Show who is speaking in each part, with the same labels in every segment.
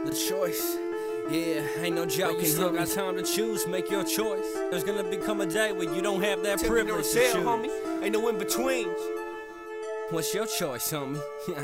Speaker 1: The choice, yeah, ain't no joking. You still got time to choose, make your choice. There's gonna become a day where you don't have that privilege to choose.
Speaker 2: Homie. Ain't no in-betweens.
Speaker 1: What's your choice, homie?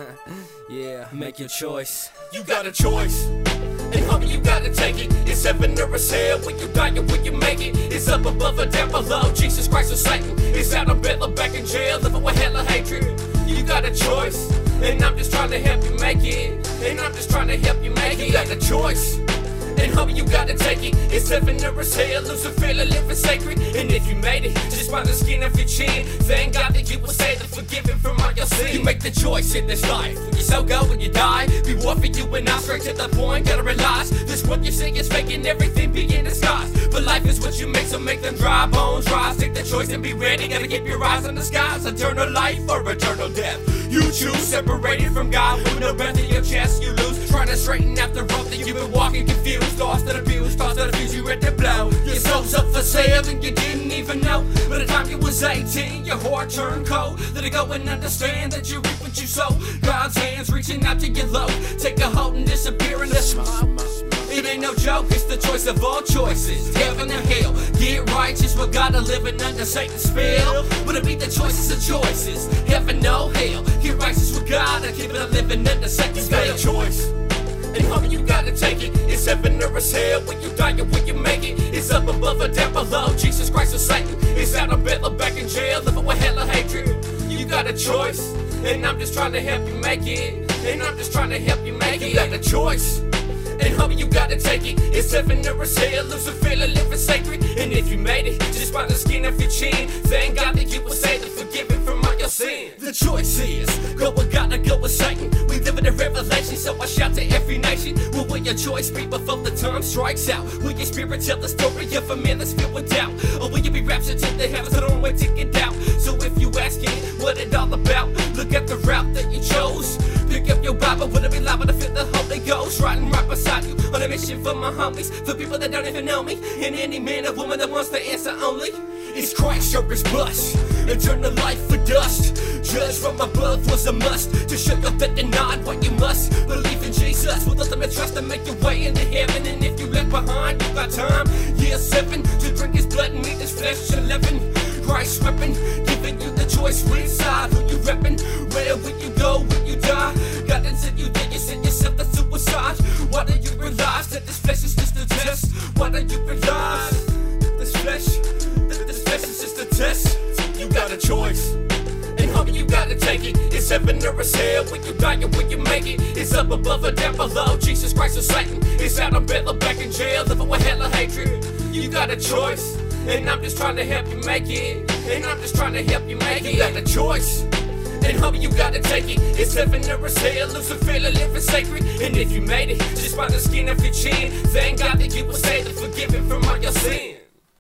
Speaker 1: Yeah, make your choice.
Speaker 2: You got a choice, and homie, you gotta take it. It's heaven or it's hell, when you die or when you make it. It's up above or down below, Jesus Christ or Satan. It's out of bed or back in jail, living with hell or hatred. You got a choice, and I'm just trying to help you make it. And I'm just trying to help you make it. You got a choice, and homie, you gotta take it. It's heaven or it's hell, lose a feel or living sacred. And if you made it, just by the skin of your chin, thank God that you were saved and forgiven from all your sins. You make the choice in this life, when you so go when you die. Be war for you and I, straight to the point, gotta realize this what you see is fake and everything be in disguise. But life is what you make, so make them dry bones rise. Take the choice and be ready, gotta keep your eyes on the skies. Eternal life or eternal death, you choose. Separated from God, with no breath in your chest, you lose. Trying to straighten out the road that you've been walking confused. Lost and abused, tossed and abused, you ready to blow. Your soul's up for sale and you didn't even know. By the time you was 18, your heart turned cold. Let it go and understand that you reap what you sow. God's hands reaching out to your low. Take a hold and disappear in the smoke. It ain't no joke, it's the choice of all choices. Heaven or hell, get righteous with God or living under Satan's spell. Would it be the choices of choices? Heaven or hell, get righteous with God or keep it living under Satan's spell. You got a choice, and homie, you gotta take it. It's heaven or it's hell, when you die or when you make it. It's up above or down below, Jesus Christ or Satan. It's out of bed or back in jail, living with hell or hatred. You got a choice, and I'm just trying to help you make it. And I'm just trying to help you make it. You got a choice, and homie, you gotta take it. It's heaven or it's hell, lose a feel of living sacred. And if you made it, just by the skin of your chin, thank God that you were saved and forgiven from all your sins. The choice is, go with God or go with Satan. We live in a revelation, so I shout to every nation. Well, will your choice be before the time strikes out? Will your spirit tell the story of a man that's filled with doubt? Or will you be raptured to the heavens that don't wait to get out? So if you asking what it all about, look at the route that you chose. Pick up your Bible, would it be liable to fit the Holy Ghost? Riding right beside you, on a mission for my homies, for people that don't even know me, and any man or woman that wants the answer only. It's Christ, your blush, eternal life for dust. Judge from above was a must, to show you that denied what you must. Believe in Jesus, with ultimate trust to make your way into heaven. And if you left behind, you got time, year 7, to drink his blood and eat his flesh. 11, Christ weapon, giving you the choice, inside who you reppin'. Where will you go when you die? God didn't send you there, you send yourself to suicide. Why do you realize that this flesh is just a test? Why do you realize this flesh is just a test? You got a choice, and homie, you gotta take it. It's heaven or it's hell, when you die or when you make it. It's up above or down below, Jesus Christ or Satan. It's out of bed or back in jail, living with hell or hatred. You got a choice, and I'm just trying to help you make it. And I'm just trying to help you make it. You got a choice, and homie, you gotta take it. It's heaven or it's hell, lose a feel of living sacred. And if you made it, just by the skin of your chin, thank God that you were saved and forgiven from all your sins.